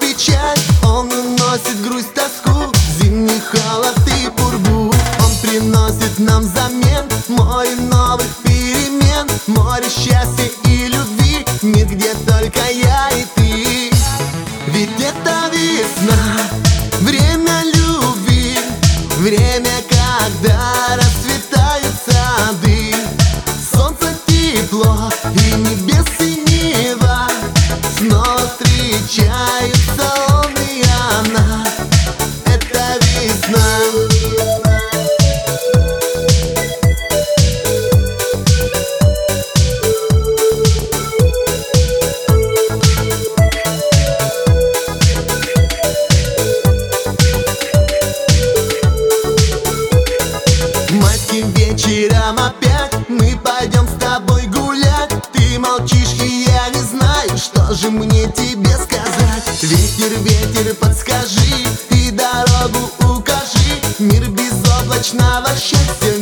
печаль, он уносит грусть, тоску, зимний холод и пургу. Он приносит нам взамен море новых перемен, море счастья и любви, мир, где только я и ты. Ведь это весна, время любви, время, когда расцветают сады. Солнце, тепло и небес синева, снова встречаются он и она. Это весна. Майским вечером опять мы пойдем с тобой гулять. Ты молчишь, и я не знаю, что же мне тебе сказать. Ветер, ветер, подскажи и дорогу укажи. Мир безоблачного счастья,